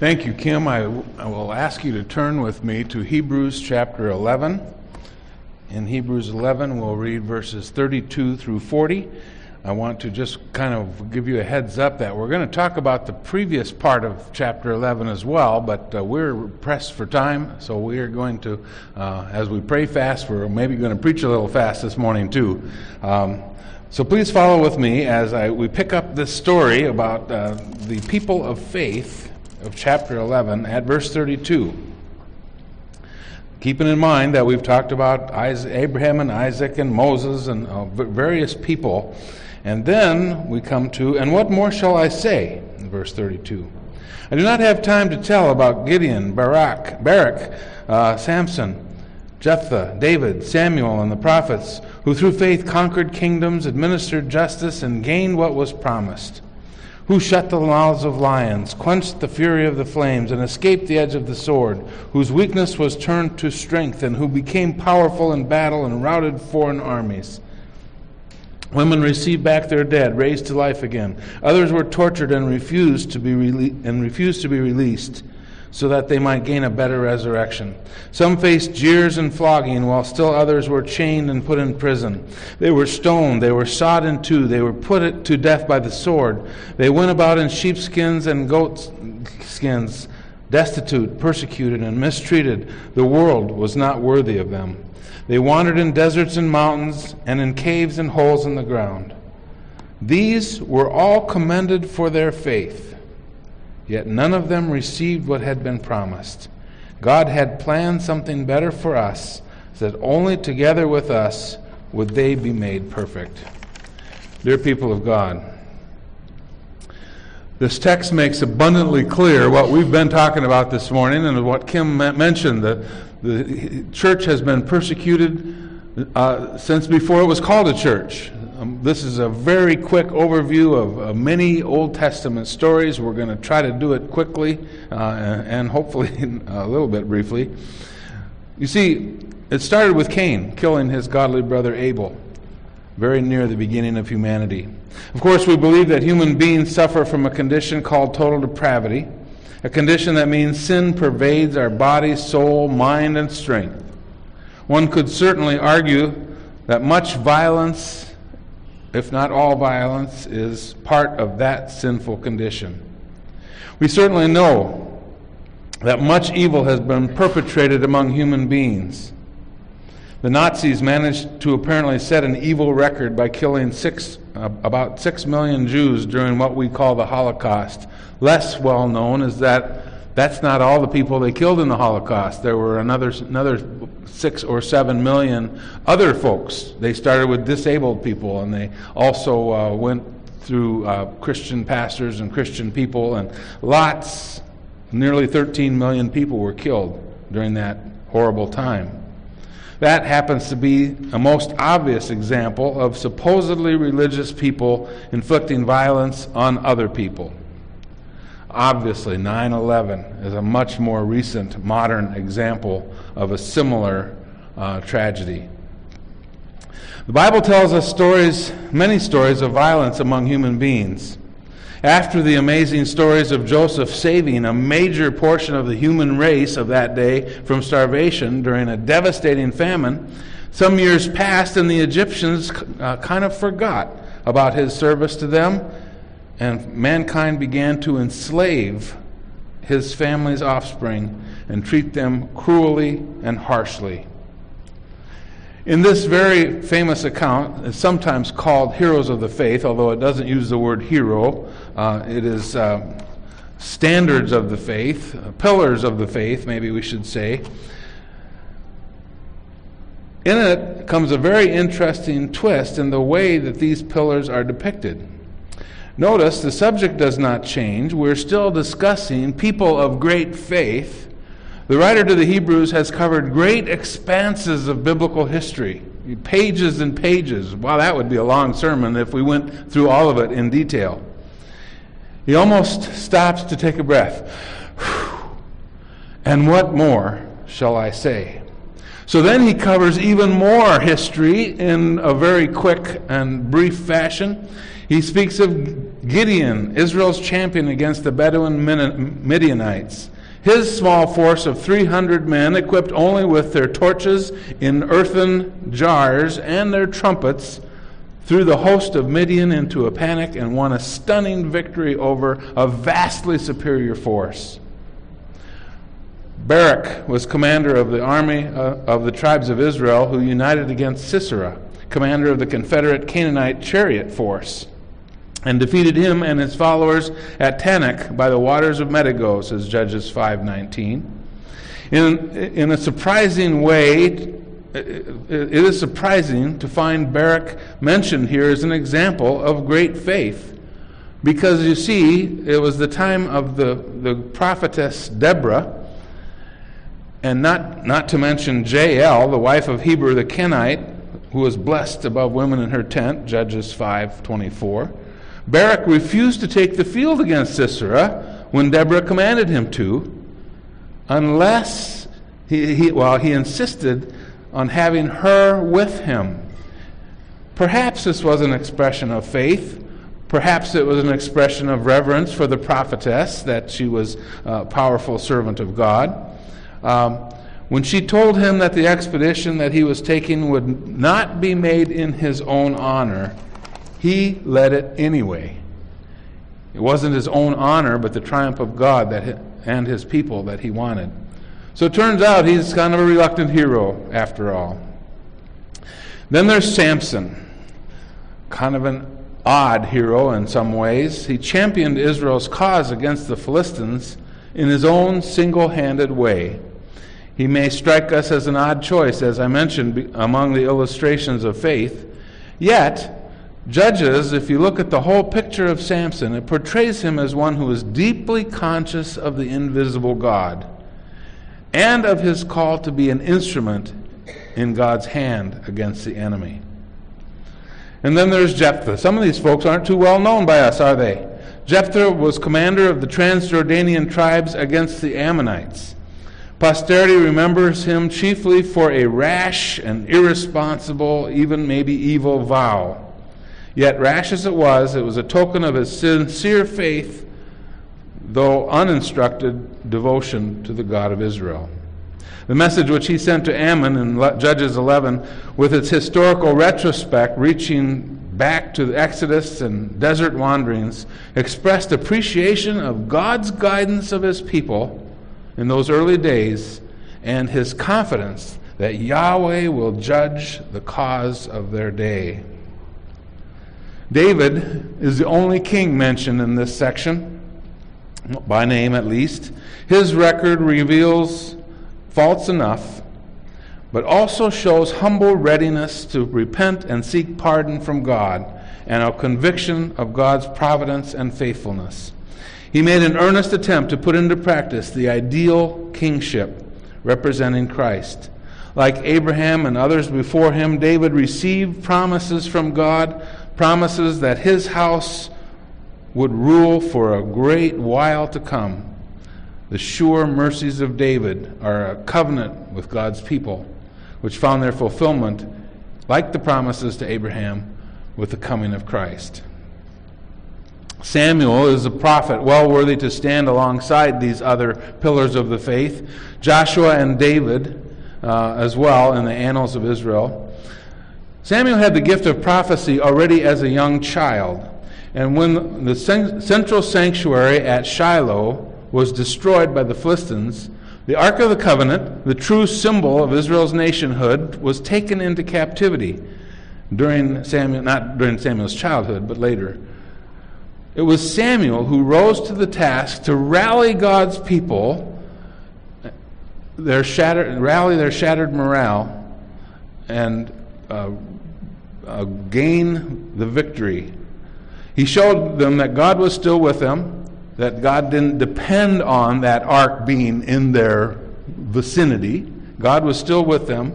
Thank you, Kim. I will ask you to turn with me to Hebrews chapter 11. In Hebrews 11, we'll read verses 32 through 40. I want to just kind of give you a heads up that we're going to talk about the previous part of chapter 11 as well, but we're pressed for time, so we are going to, as we pray fast, we're maybe going to preach a little fast this morning too. So please follow with me as we pick up this story about the people of faith of chapter 11 at verse 32. Keeping in mind that we've talked about Abraham and Isaac and Moses and various people. And then we come to, and what more shall I say? In verse 32. I do not have time to tell about Gideon, Barak, Samson, Jephthah, David, Samuel, and the prophets, who through faith conquered kingdoms, administered justice, and gained what was promised. Who shut the mouths of lions, quenched the fury of the flames, and escaped the edge of the sword, whose weakness was turned to strength, and who became powerful in battle and routed foreign armies. Women received back their dead, raised to life again. Others were tortured and refused to be released, so that they might gain a better resurrection. Some faced jeers and flogging, while still others were chained and put in prison. They were stoned, they were sawed in two, they were put to death by the sword. They went about in sheepskins and goatskins, destitute, persecuted, and mistreated. The world was not worthy of them. They wandered in deserts and mountains, and in caves and holes in the ground. These were all commended for their faith. Yet none of them received what had been promised. God had planned something better for us, so that only together with us would they be made perfect. Dear people of God, this text makes abundantly clear what we've been talking about this morning and what Kim mentioned. The church has been persecuted since before it was called a church. This is a very quick overview of many Old Testament stories. We're going to try to do it quickly and hopefully a little bit briefly. You see, it started with Cain killing his godly brother Abel, very near the beginning of humanity. Of course, we believe that human beings suffer from a condition called total depravity, a condition that means sin pervades our body, soul, mind, and strength. One could certainly argue that much violence, if not all violence, is part of that sinful condition. We certainly know that much evil has been perpetrated among human beings. The Nazis managed to apparently set an evil record by killing about 6 million Jews during what we call the Holocaust. Less well known is that that's not all the people they killed in the Holocaust. There were another 6 or 7 million other folks. They started with disabled people, and they also went through Christian pastors and Christian people, and nearly 13 million people were killed during that horrible time. That happens to be a most obvious example of supposedly religious people inflicting violence on other people. Obviously, 9/11 is a much more recent, modern example of a similar tragedy. The Bible tells us many stories of violence among human beings. After the amazing stories of Joseph saving a major portion of the human race of that day from starvation during a devastating famine, some years passed and the Egyptians kind of forgot about his service to them, and mankind began to enslave his family's offspring and treat them cruelly and harshly. In this very famous account, it's sometimes called Heroes of the Faith, although it doesn't use the word hero. It is standards of the faith, pillars of the faith, maybe we should say. In it comes a very interesting twist in the way that these pillars are depicted. Notice the subject does not change. We're still discussing people of great faith. The writer to the Hebrews has covered great expanses of biblical history, pages and pages. Wow, that would be a long sermon if we went through all of it in detail. He almost stops to take a breath. And what more shall I say? So then he covers even more history in a very quick and brief fashion. He speaks of Gideon, Israel's champion against the Bedouin Midianites. His small force of 300 men, equipped only with their torches in earthen jars and their trumpets, threw the host of Midian into a panic and won a stunning victory over a vastly superior force. Barak was commander of the army of the tribes of Israel, who united against Sisera, commander of the Confederate Canaanite chariot force, and defeated him and his followers at Tanakh by the waters of Medigos, says Judges 5:19. In a surprising way, it is surprising to find Barak mentioned here as an example of great faith, because you see, it was the time of the prophetess Deborah, and not to mention Jael, the wife of Heber the Kenite, who was blessed above women in her tent, Judges 5:24. Barak refused to take the field against Sisera when Deborah commanded him to, unless he insisted on having her with him. Perhaps this was an expression of faith. Perhaps it was an expression of reverence for the prophetess, that she was a powerful servant of God. When she told him that the expedition that he was taking would not be made in his own honor, he led it anyway. It wasn't his own honor, but the triumph of God and his people that he wanted. So it turns out he's kind of a reluctant hero after all. Then there's Samson, kind of an odd hero in some ways. He championed Israel's cause against the Philistines in his own single-handed way. He may strike us as an odd choice, as I mentioned, among the illustrations of faith. Yet, Judges, if you look at the whole picture of Samson, it portrays him as one who is deeply conscious of the invisible God and of his call to be an instrument in God's hand against the enemy. And then there's Jephthah. Some of these folks aren't too well known by us, are they? Jephthah was commander of the Transjordanian tribes against the Ammonites. Posterity remembers him chiefly for a rash and irresponsible, even maybe evil vow. Yet, rash as it was a token of his sincere faith, though uninstructed devotion to the God of Israel. The message which he sent to Ammon in Judges 11, with its historical retrospect reaching back to the Exodus and desert wanderings, expressed appreciation of God's guidance of his people in those early days and his confidence that Yahweh will judge the cause of their day. David is the only king mentioned in this section, by name at least. His record reveals faults enough, but also shows humble readiness to repent and seek pardon from God, and a conviction of God's providence and faithfulness. He made an earnest attempt to put into practice the ideal kingship representing Christ. Like Abraham and others before him, David received promises from God, promises that his house would rule for a great while to come. The sure mercies of David are a covenant with God's people, which found their fulfillment, like the promises to Abraham, with the coming of Christ. Samuel is a prophet well worthy to stand alongside these other pillars of the faith. Joshua and David as well in the annals of Israel. Samuel had the gift of prophecy already as a young child. And when the central sanctuary at Shiloh was destroyed by the Philistines, the Ark of the Covenant, the true symbol of Israel's nationhood, was taken into captivity not during Samuel's childhood, but later. It was Samuel who rose to the task to rally God's people, rally their shattered morale, and gain the victory. He showed them that God was still with them, that God didn't depend on that ark being in their vicinity. God was still with them,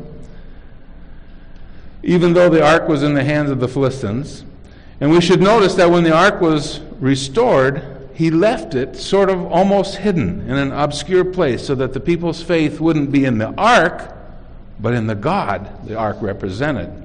even though the ark was in the hands of the Philistines. And we should notice that when the ark was restored, he left it sort of almost hidden in an obscure place so that the people's faith wouldn't be in the ark, but in the God the ark represented.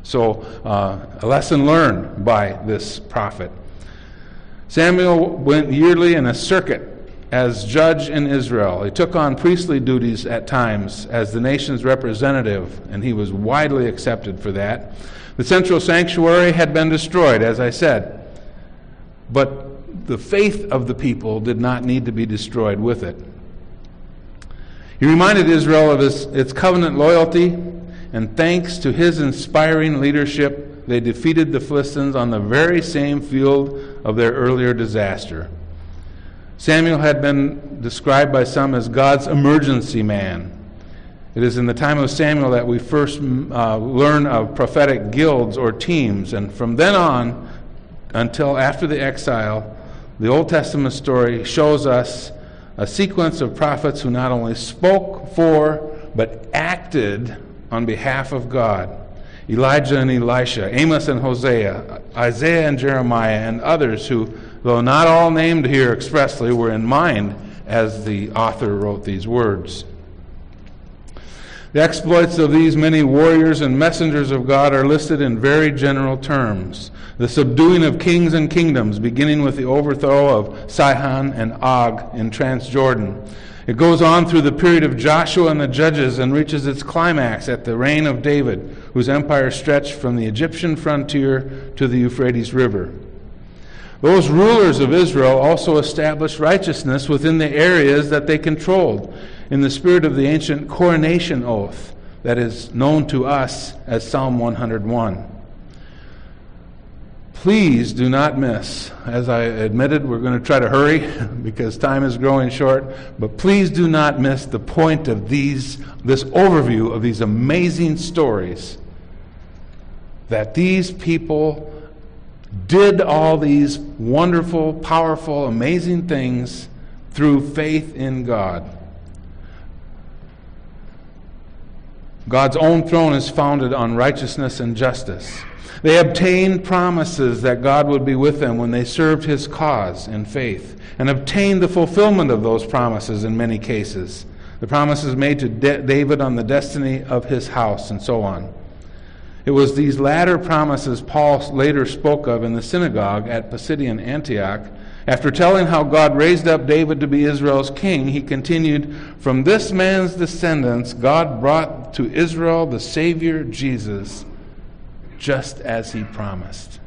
So a lesson learned by this prophet. Samuel went yearly in a circuit as judge in Israel. He took on priestly duties at times as the nation's representative, and he was widely accepted for that. The central sanctuary had been destroyed, as I said, but the faith of the people did not need to be destroyed with it. He reminded Israel of its covenant loyalty, and thanks to his inspiring leadership, they defeated the Philistines on the very same field of their earlier disaster. Samuel had been described by some as God's emergency man. It is in the time of Samuel that we first learn of prophetic guilds or teams, and from then on until after the exile, the Old Testament story shows us a sequence of prophets who not only spoke for but acted on behalf of God. Elijah and Elisha, Amos and Hosea, Isaiah and Jeremiah, and others who, though not all named here expressly, were in mind as the author wrote these words. The exploits of these many warriors and messengers of God are listed in very general terms. The subduing of kings and kingdoms, beginning with the overthrow of Sihon and Og in Transjordan. It goes on through the period of Joshua and the Judges and reaches its climax at the reign of David, whose empire stretched from the Egyptian frontier to the Euphrates River. Those rulers of Israel also established righteousness within the areas that they controlled, in the spirit of the ancient coronation oath that is known to us as Psalm 101. Please do not miss, as I admitted, we're going to try to hurry because time is growing short, but please do not miss the point of this overview of these amazing stories, that these people did all these wonderful, powerful, amazing things through faith in God. God's own throne is founded on righteousness and justice. They obtained promises that God would be with them when they served his cause in faith, and obtained the fulfillment of those promises in many cases. The promises made to David on the destiny of his house, and so on. It was these latter promises Paul later spoke of in the synagogue at Pisidian Antioch. After telling how God raised up David to be Israel's king, he continued, "From this man's descendants God brought to Israel the Savior Jesus, just as he promised."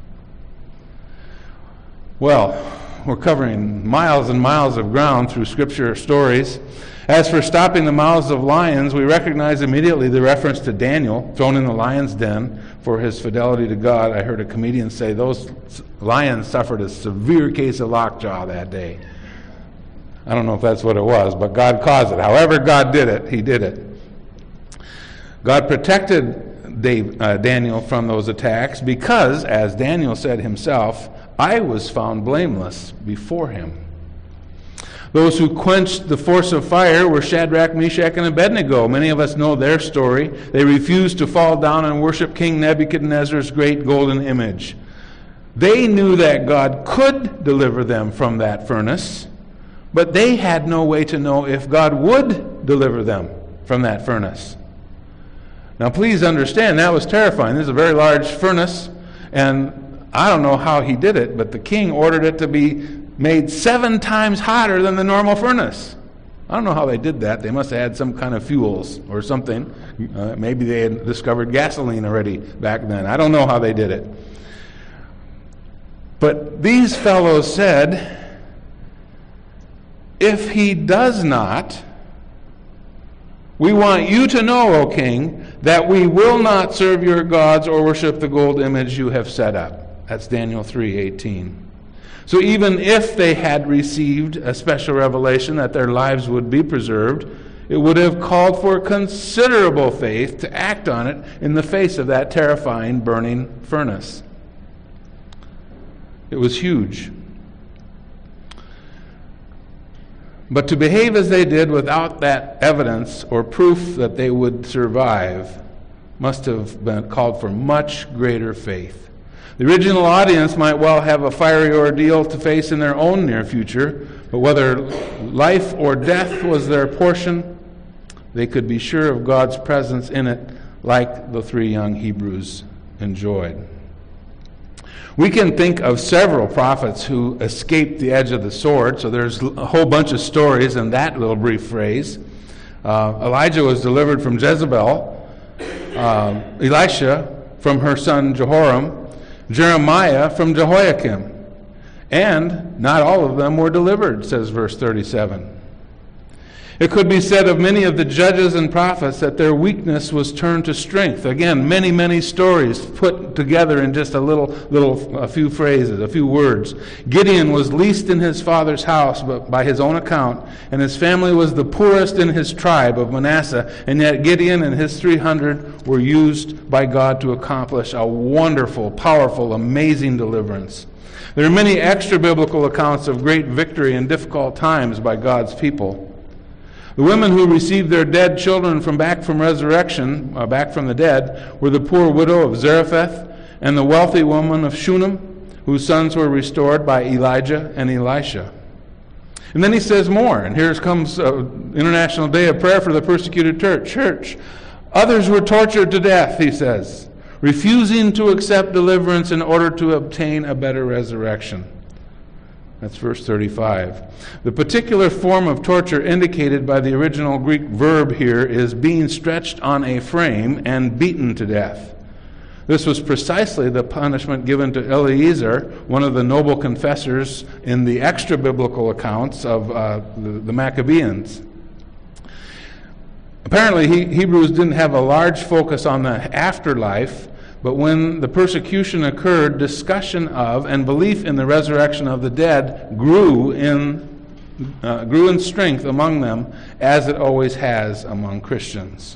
Well, we're covering miles and miles of ground through scripture stories. As for stopping the mouths of lions, we recognize immediately the reference to Daniel, thrown in the lion's den for his fidelity to God. I heard a comedian say those lions suffered a severe case of lockjaw that day. I don't know if that's what it was, but God caused it. However God did it, he did it. God protected Daniel from those attacks because, as Daniel said himself, I was found blameless before him. Those who quenched the force of fire were Shadrach, Meshach, and Abednego. Many of us know their story. They refused to fall down and worship King Nebuchadnezzar's great golden image. They knew that God could deliver them from that furnace, but they had no way to know if God would deliver them from that furnace. Now please understand, that was terrifying. This is a very large furnace, and I don't know how he did it, but the king ordered it to be made 7 times hotter than the normal furnace. I don't know how they did that. They must have had some kind of fuels or something. Maybe they had discovered gasoline already back then. I don't know how they did it. But these fellows said, if he does not, we want you to know, O king, that we will not serve your gods or worship the gold image you have set up. That's Daniel 3:18. So even if they had received a special revelation that their lives would be preserved, it would have called for considerable faith to act on it in the face of that terrifying burning furnace. It was huge. But to behave as they did without that evidence or proof that they would survive must have been called for much greater faith. The original audience might well have a fiery ordeal to face in their own near future, but whether life or death was their portion, they could be sure of God's presence in it, like the 3 young Hebrews enjoyed. We can think of several prophets who escaped the edge of the sword, so there's a whole bunch of stories in that little brief phrase. Elijah was delivered from Jezebel, Elisha from her son Jehoram, Jeremiah from Jehoiakim. And not all of them were delivered, says verse 37. It could be said of many of the judges and prophets that their weakness was turned to strength. Again, many, many stories put together in just a few phrases, a few words. Gideon was least in his father's house, but by his own account, and his family was the poorest in his tribe of Manasseh, and yet Gideon and his 300 were used by God to accomplish a wonderful, powerful, amazing deliverance. There are many extra-biblical accounts of great victory in difficult times by God's people. The women who received their dead children back from the dead, were the poor widow of Zarephath and the wealthy woman of Shunem, whose sons were restored by Elijah and Elisha. And then he says more, and here comes International Day of Prayer for the Persecuted Church. Others were tortured to death, he says, refusing to accept deliverance in order to obtain a better resurrection. That's verse 35. The particular form of torture indicated by the original Greek verb here is being stretched on a frame and beaten to death. This was precisely the punishment given to Eliezer, one of the noble confessors in the extra-biblical accounts of the Maccabees. Apparently, Hebrews didn't have a large focus on the afterlife, but when the persecution occurred, discussion of and belief in the resurrection of the dead grew in strength among them, as it always has among Christians.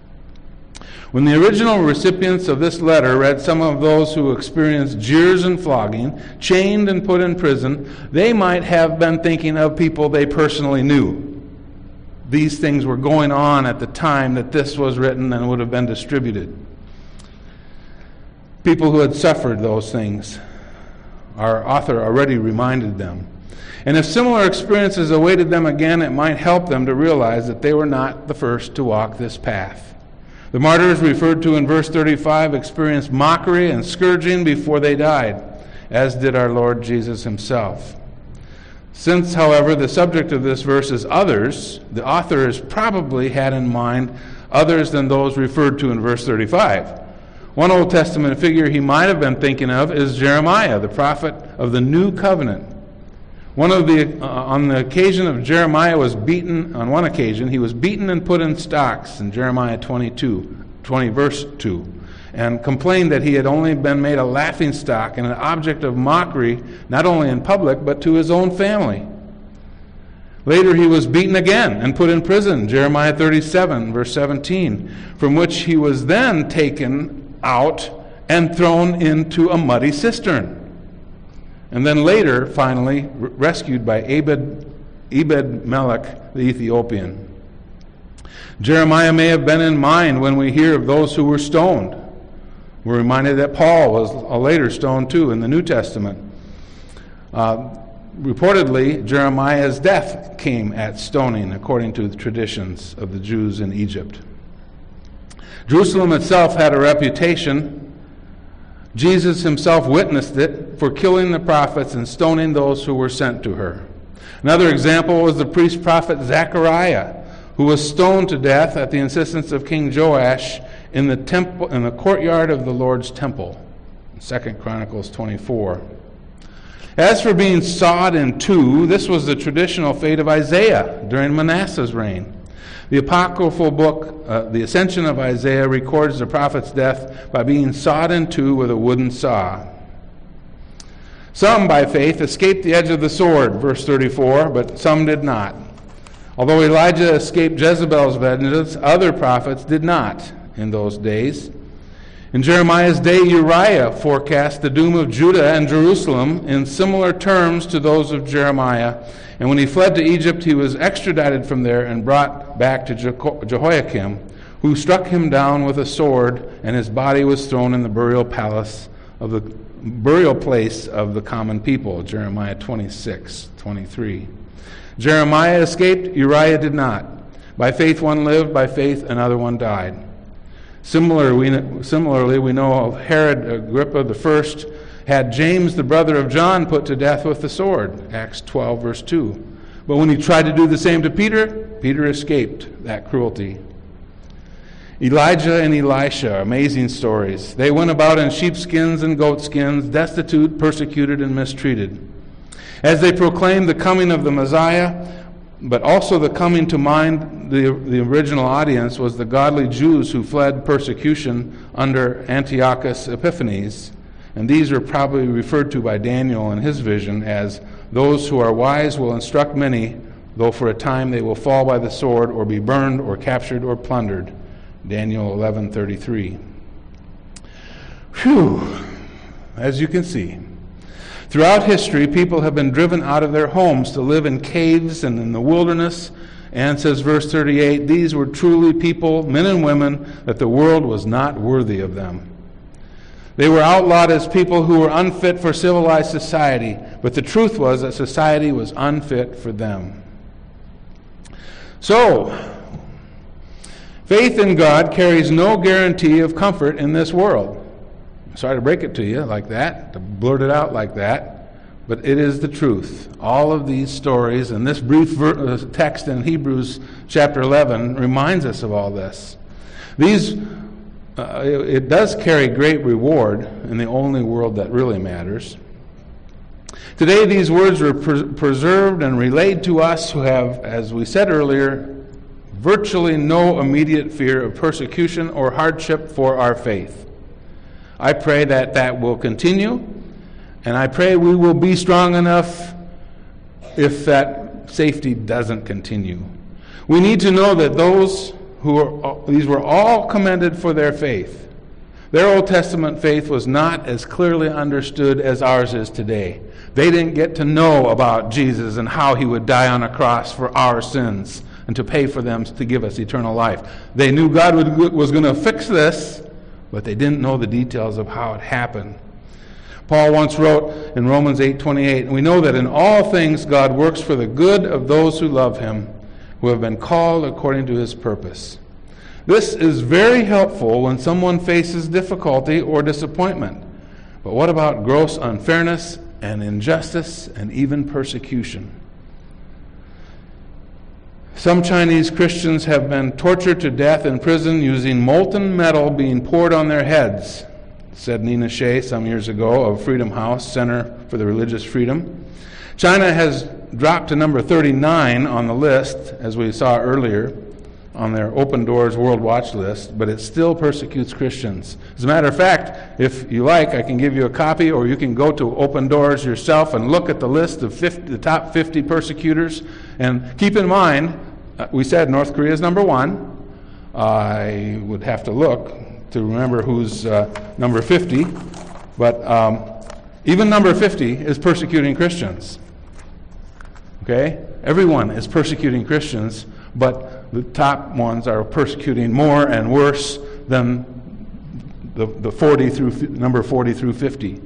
When the original recipients of this letter read some of those who experienced jeers and flogging, chained and put in prison, they might have been thinking of people they personally knew. These things were going on at the time that this was written and would have been distributed. People who had suffered those things. Our author already reminded them. And if similar experiences awaited them again, it might help them to realize that they were not the first to walk this path. The martyrs referred to in verse 35 experienced mockery and scourging before they died, as did our Lord Jesus himself. Since, however, the subject of this verse is others, the author has probably had in mind others than those referred to in verse 35. One Old Testament figure he might have been thinking of is Jeremiah, the prophet of the New Covenant. On the occasion of Jeremiah was beaten, on one occasion, he was beaten and put in stocks in Jeremiah 20 verse 2, and complained that he had only been made a laughingstock and an object of mockery, not only in public, but to his own family. Later he was beaten again and put in prison, Jeremiah 37, verse 17, from which he was then taken out and thrown into a muddy cistern. And then later, finally, rescued by Ebed-Melech the Ethiopian. Jeremiah may have been in mind when we hear of those who were stoned. We're reminded that Paul was later stoned too in the New Testament. Reportedly, Jeremiah's death came at stoning, according to the traditions of the Jews in Egypt. Jerusalem itself had a reputation. Jesus himself witnessed it for killing the prophets and stoning those who were sent to her. Another example was the priest-prophet Zechariah, who was stoned to death at the insistence of King Joash in the courtyard of the Lord's temple. 2 Chronicles 24. As for being sawed in two, this was the traditional fate of Isaiah during Manasseh's reign. The apocryphal book, The Ascension of Isaiah, records the prophet's death by being sawed in two with a wooden saw. Some, by faith, escaped the edge of the sword, verse 34, but some did not. Although Elijah escaped Jezebel's vengeance, other prophets did not in those days. In Jeremiah's day, Uriah forecast the doom of Judah and Jerusalem in similar terms to those of Jeremiah. And when he fled to Egypt, he was extradited from there and brought back to Jehoiakim, who struck him down with a sword, and his body was thrown in the burial place of the common people, Jeremiah 26:23. Jeremiah escaped, Uriah did not. By faith one lived, by faith another one died. Similarly, we know of Herod Agrippa I had James, the brother of John, put to death with the sword, Acts 12, verse 2. But when he tried to do the same to Peter, Peter escaped that cruelty. Elijah and Elisha, amazing stories. They went about in sheepskins and goatskins, destitute, persecuted, and mistreated. As they proclaimed the coming of the Messiah, but also the coming to mind, the original audience was the godly Jews who fled persecution under Antiochus Epiphanes. And these are probably referred to by Daniel in his vision as those who are wise will instruct many, though for a time they will fall by the sword or be burned or captured or plundered. Daniel 11:33. Phew! As you can see, throughout history, people have been driven out of their homes to live in caves and in the wilderness. And says verse 38, these were truly people, men and women, that the world was not worthy of them. They were outlawed as people who were unfit for civilized society, but the truth was that society was unfit for them. So, faith in God carries no guarantee of comfort in this world. I'm sorry to break it to you like that, to blurt it out like that, but it is the truth. All of these stories and this brief text in Hebrews chapter 11 reminds us of all this. It does carry great reward in the only world that really matters. Today, these words were preserved and relayed to us who have, as we said earlier, virtually no immediate fear of persecution or hardship for our faith. I pray that that will continue, and I pray we will be strong enough if that safety doesn't continue. We need to know that these were all commended for their faith. Their Old Testament faith was not as clearly understood as ours is today. They didn't get to know about Jesus and how he would die on a cross for our sins and to pay for them to give us eternal life. They knew God was going to fix this, but they didn't know the details of how it happened. Paul once wrote in Romans 8:28, we know that in all things God works for the good of those who love him, who have been called according to his purpose. This is very helpful when someone faces difficulty or disappointment. But what about gross unfairness and injustice and even persecution? Some Chinese Christians have been tortured to death in prison using molten metal being poured on their heads, said Nina Shea some years ago of Freedom House, Center for the Religious Freedom. China has dropped to number 39 on the list, as we saw earlier, on their Open Doors World Watch list, but it still persecutes Christians. As a matter of fact, if you like, I can give you a copy, or you can go to Open Doors yourself and look at the list of the top 50 persecutors. And keep in mind, we said North Korea is number 1. I would have to look to remember who's number 50, but even number 50 is persecuting Christians. Okay? Everyone is persecuting Christians, but the top ones are persecuting more and worse than the 40 through number 40 through 50.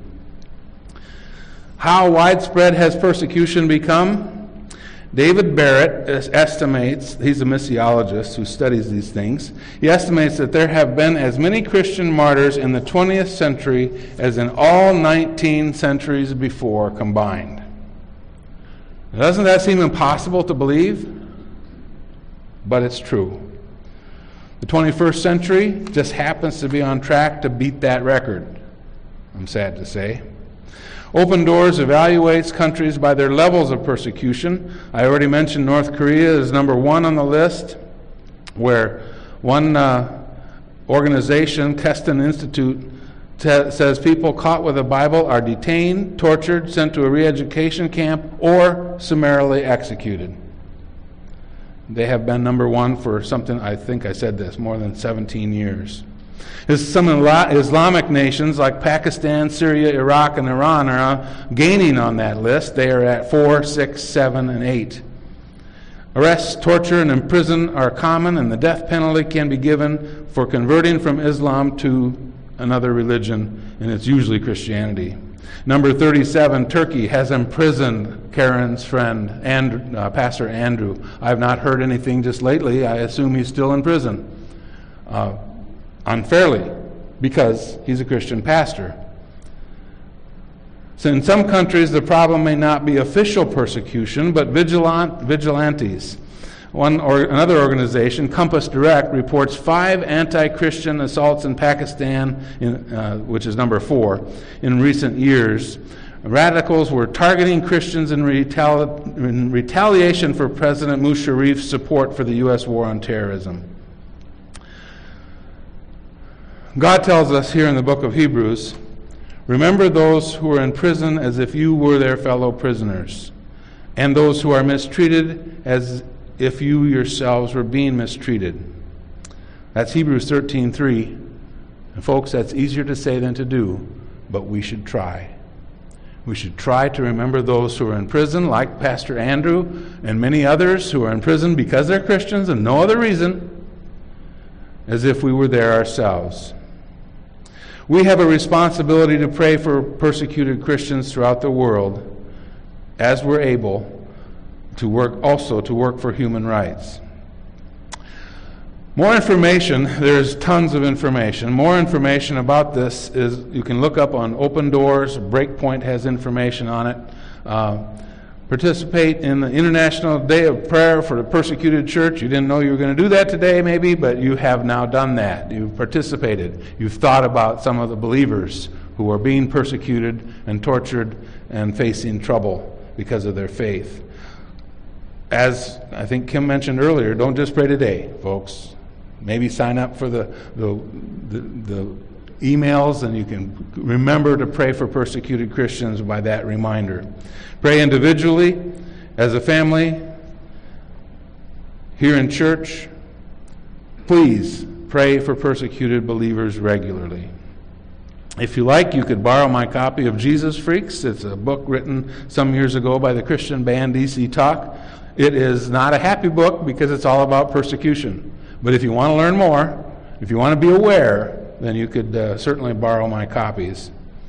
How widespread has persecution become? David Barrett estimates, he's a missiologist who studies these things, he estimates that there have been as many Christian martyrs in the 20th century as in all 19 centuries before combined. Doesn't that seem impossible to believe? But it's true. The 21st century just happens to be on track to beat that record, I'm sad to say. Open Doors evaluates countries by their levels of persecution. I already mentioned North Korea is number 1 on the list, where one organization, Keston Institute, says people caught with a Bible are detained, tortured, sent to a re-education camp, or summarily executed. They have been number 1 for something, I think I said this, more than 17 years. Some Islamic nations like Pakistan, Syria, Iraq, and Iran are gaining on that list. They are at 4, 6, 7, and 8. Arrests, torture, and imprisonment are common, and the death penalty can be given for converting from Islam to another religion, and it's usually Christianity. Number 37, Turkey has imprisoned Karen's friend, Pastor Andrew. I have not heard anything just lately. I assume he's still in prison. unfairly because he's a Christian pastor. So in some countries, the problem may not be official persecution, but vigilantes. Another organization, Compass Direct, reports 5 anti-Christian assaults in Pakistan, which is number 4, in recent years. Radicals were targeting Christians in retaliation for President Musharraf's support for the U.S. war on terrorism. God tells us here in the book of Hebrews, remember those who are in prison as if you were their fellow prisoners, and those who are mistreated as if you yourselves were being mistreated. That's Hebrews 13:3. And folks, that's easier to say than to do, but we should try. We should try to remember those who are in prison, like Pastor Andrew and many others who are in prison because they're Christians and no other reason, as if we were there ourselves. We have a responsibility to pray for persecuted Christians throughout the world as we're able to work for human rights. More information, there's tons of information. More information about this is you can look up on Open Doors. Breakpoint has information on it. Participate in the International Day of Prayer for the Persecuted Church. You didn't know you were going to do that today, maybe, but you have now done that. You've participated. You've thought about some of the believers who are being persecuted and tortured and facing trouble because of their faith. As I think Kim mentioned earlier, don't just pray today, folks. Maybe sign up for the emails, and you can remember to pray for persecuted Christians by that reminder. Pray individually, as a family, here in church. Please pray for persecuted believers regularly. If you like, you could borrow my copy of Jesus Freaks. It's a book written some years ago by the Christian band DC Talk. It is not a happy book because it's all about persecution. But if you want to learn more, if you want to be aware, then you could certainly borrow my copies.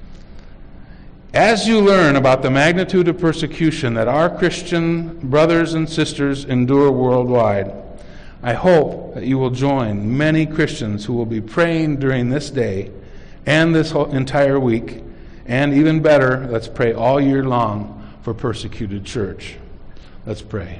As you learn about the magnitude of persecution that our Christian brothers and sisters endure worldwide, I hope that you will join many Christians who will be praying during this day and this whole entire week, and even better, let's pray all year long for persecuted church. Let's pray.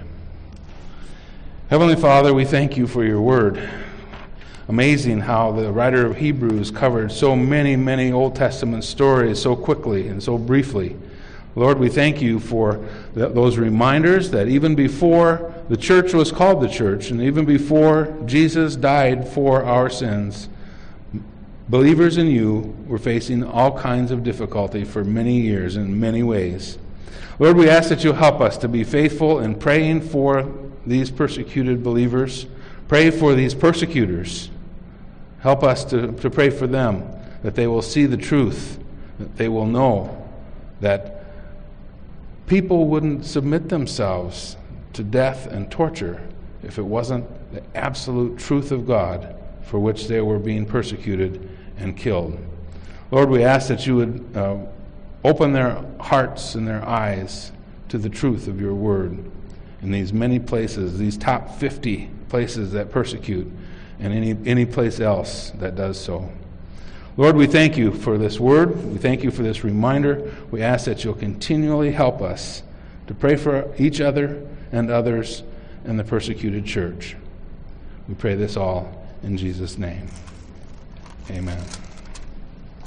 Heavenly Father, we thank you for your word. Amazing how the writer of Hebrews covered so many, many Old Testament stories so quickly and so briefly. Lord, we thank you for those reminders that even before the church was called the church, and even before Jesus died for our sins, believers in you were facing all kinds of difficulty for many years in many ways. Lord, we ask that you help us to be faithful in praying for these persecuted believers. Pray for these persecutors. Help us to pray for them, that they will see the truth, that they will know that people wouldn't submit themselves to death and torture if it wasn't the absolute truth of God for which they were being persecuted and killed. Lord, we ask that you would open their hearts and their eyes to the truth of your word in these many places, these top 50 places that persecute, and any place else that does so. Lord, we thank you for this word. We thank you for this reminder. We ask that you'll continually help us to pray for each other and others in the persecuted church. We pray this all in Jesus' name. Amen.